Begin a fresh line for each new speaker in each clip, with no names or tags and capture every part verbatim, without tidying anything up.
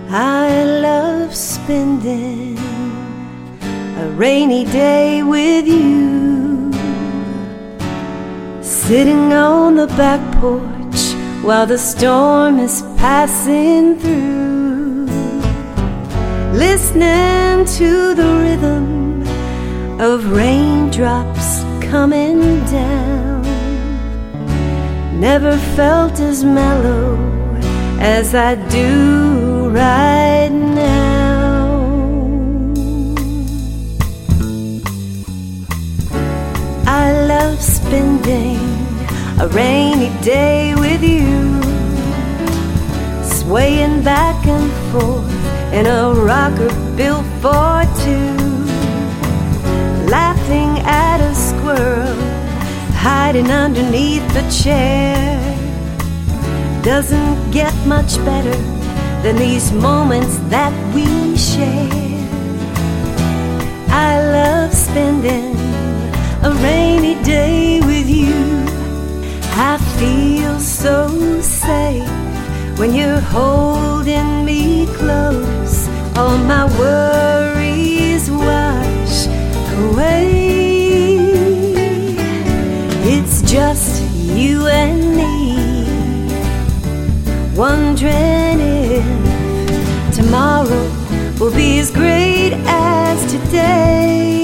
I love spending a rainy day with you, sitting on the back porch while the storm is passing through, listening to the rhythm of raindrops coming down. Never felt as mellow as I do right now. I love spending a rainy day with you, swaying back and forth in a rocker built for two, laughing at a squirrel hiding underneath the chair. Doesn't get much better than these moments that we share. I love spending a rainy day with you. I feel so safe when you're holding me close. All my worries wash away. It's just you and me, wondering if tomorrow will be as great as today.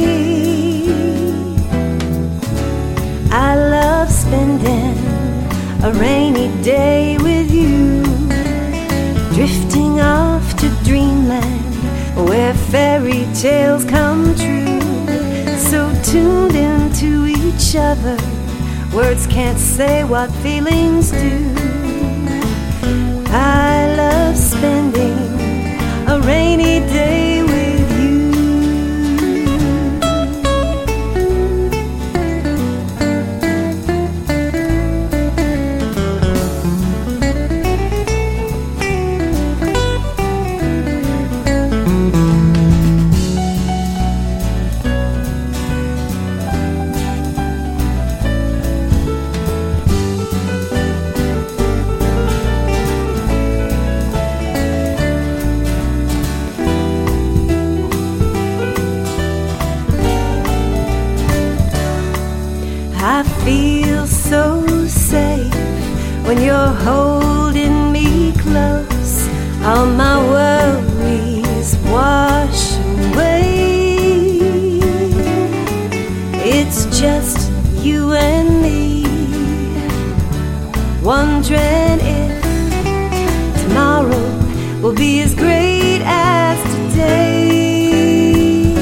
I love spending a rainy day with you, drifting off to dreamland where fairy tales come true, so tuned into each other, words can't say what feelings do. I love spending a rainy day with you. I feel so safe when you're holding me close. All my worries wash away. It's just you and me, wondering if tomorrow will be as great as today.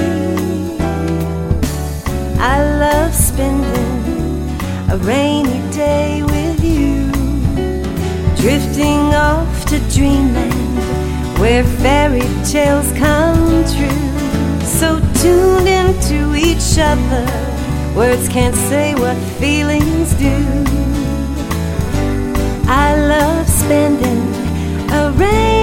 I love spending a rainy day with you, drifting off to dreamland where fairy tales come true, so tuned into each other, words can't say what feelings do. I love spending a rainy